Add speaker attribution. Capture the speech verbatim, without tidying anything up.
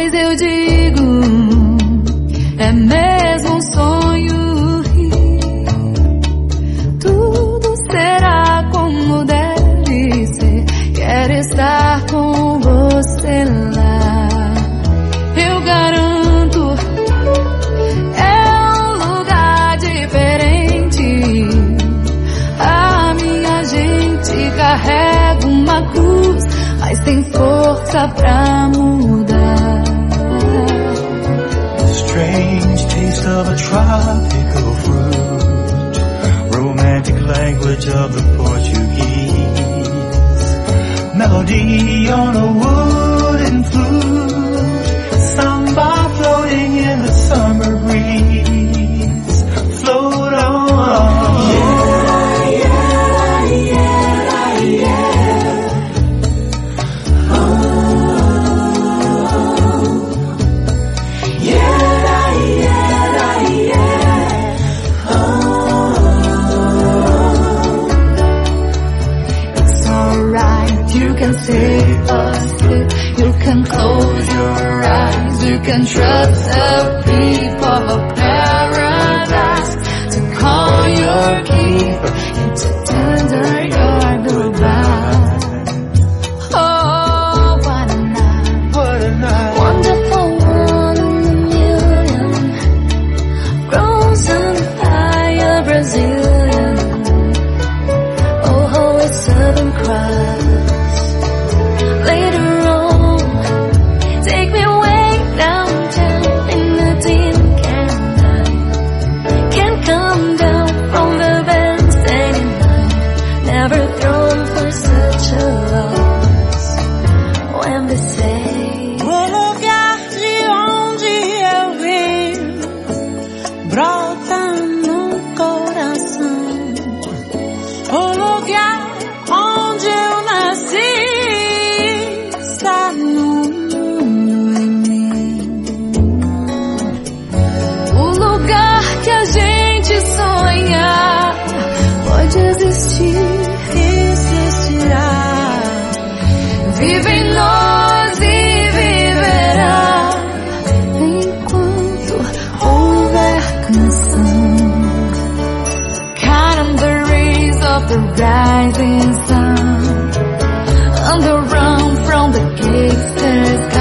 Speaker 1: Pois eu digo, é mesmo um sonho rir. Tudo será como deve ser. Quero estar com você lá. Eu garanto, é um lugar diferente. A minha gente carrega uma cruz, mas tem força pra mudar.
Speaker 2: The strange taste of a tropical fruit, romantic language of the Portuguese, melody on a wooden flute, samba floating in the summer breeze. Float on. Yeah, yeah, yeah, yeah.
Speaker 1: You can stay asleep, you can close your eyes, you can trust the people of paradise to call your keeper and to tender your goodbye. Oh, what a night,
Speaker 2: What a night.
Speaker 1: wonderful one in a million, frozen fire Brazilian. Oh, how it's southern cry. Later on, take me way downtown in the dim candlelight. Can't come down from the bandstand at night. Never thrown for such a loss. When they say,
Speaker 3: o lugar de onde eu vim brota no coração. O lugar onde eu nasci está no mundo em mim.
Speaker 1: o lugar que a gente sonha pode existir,
Speaker 3: Existirá
Speaker 1: vive em nós e viverá enquanto houver canção. Count on the rays of the rising sun, on the run from the gangsters.